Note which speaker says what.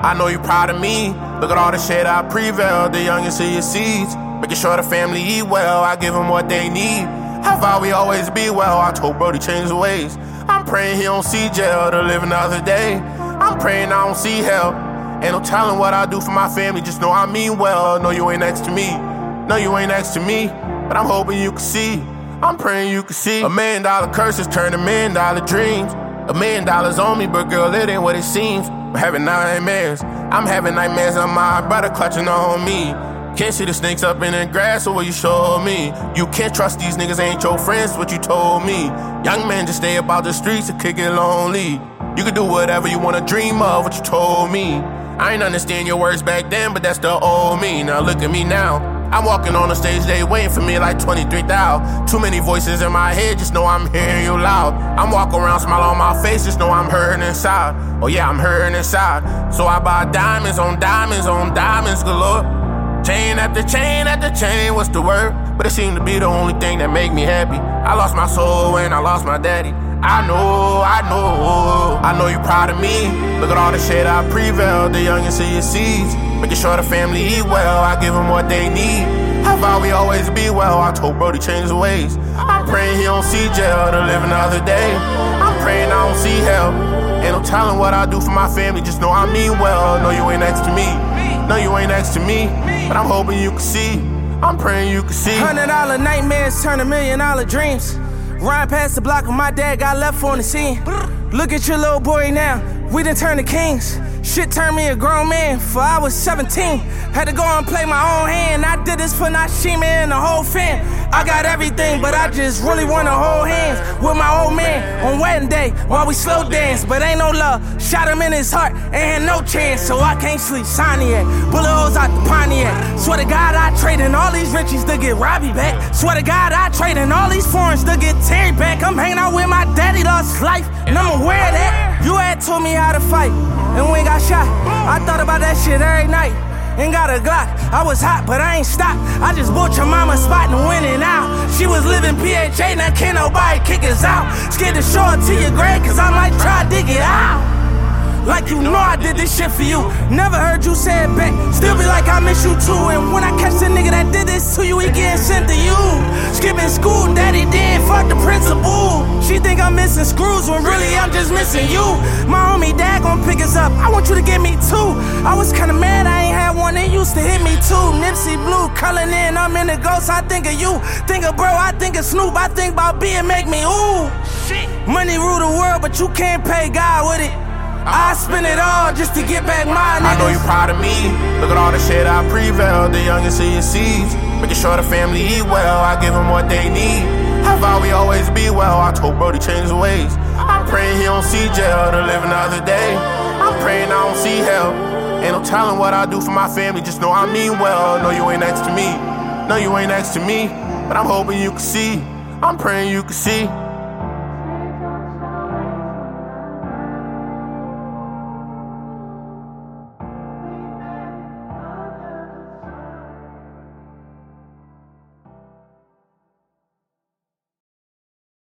Speaker 1: I know you proud of me. Look at all the shit I prevailed. The youngest of your seeds. Making sure the family eat well. I give them what they need. How far we always be well. I told Brody change the ways. I'm praying he don't see jail to live another day. I'm praying I don't see hell. Ain't no telling what I do for my family. Just know I mean well. Know you ain't next to me. Know you ain't next to me. But I'm hoping you can see. I'm praying you can see. $1 million curses turn to $1 million dreams. $1 million on me, but girl, it ain't what it seems. I'm having nightmares. I'm having nightmares of my brother clutching on me. Can't see the snakes up in the grass, so what you showed me. You can't trust these niggas, ain't your friends, what you told me. Young men just stay about the streets and kick it lonely. You can do whatever you wanna dream of, what you told me. I ain't understand your words back then, but that's the old me. Now look at me now. I'm walking on the stage, they waiting for me like 23,000. Too many voices in my head, just know I'm hearing you loud. I'm walking around, smile on my face, just know I'm hurting inside. Oh yeah, I'm hurting inside. So I buy diamonds on diamonds on diamonds galore. Chain after chain after chain, what's the word? But it seemed to be the only thing that make me happy. I lost my soul when I lost my daddy. I know you proud of me. Look at all the shit I prevailed. The youngest of your seeds. Making sure the family eat well. I give them what they need. How far we always be well. I told Brody change the ways. I'm praying he don't see jail to live another day. I'm praying I don't see hell. Ain't no telling what I do for my family. Just know I mean well. Know you ain't next to me. Know you ain't next to me. But I'm hoping you can see. I'm praying you can see.
Speaker 2: $100 nightmares turn to $1 million dreams. Ryan past the block when my dad got left on the scene. Look at your little boy now, we done turned to kings. Shit turned me a grown man, for I was 17. Had to go and play my own hand. I did this for Nashima and the whole fam. I got everything, but I just really wanna hold hands with my old man on wedding day while we slow dance. But ain't no love, shot him in his heart, ain't had no chance, so I can't sleep. Sonny bullet holes out the Pontiac. Swear to God I traded all these riches to get Robbie back. Swear to God I traded all these foreigns to get Terry back. I'm hanging out with my daddy, lost his life, and I'm aware of that. You had told me how to fight, and we got shot. I thought about that shit every night. Ain't got a Glock, I was hot, but I ain't stopped. I just bought your mama spot and went in out. She was living PHA, now can't nobody kick us out. Scared to show it to your grave, cause I might try to dig it out. Like you know I did this shit for you. Never heard you say it back, still be like I miss you too. And when I catch the nigga that did this to you, he getting sent to you. Skipping school, daddy did, fuck the principal. She think I'm missing screws when really I'm just missing you. My homie dad gon' pick us up, I want you to get me two. I was kinda mad I ain't had one that used to hit me too. Nipsey Blue, calling in, I'm in the ghost, I think of you. Think of bro, I think of Snoop, I think about being make me ooh. Money rule the world, but you can't pay God with it. I spend it all just to get back my niggas.
Speaker 1: I know you proud of me. Look at all the shit I prevailed. The youngest of your seeds. Making sure the family eat well. I give them what they need. How far we always be well. I told Brody change the ways. I'm praying he don't see jail to live another day. I'm praying I don't see hell. Ain't no telling what I do for my family. Just know I mean well. Know you ain't next to me. Know you ain't next to me. But I'm hoping you can see. I'm praying you can see.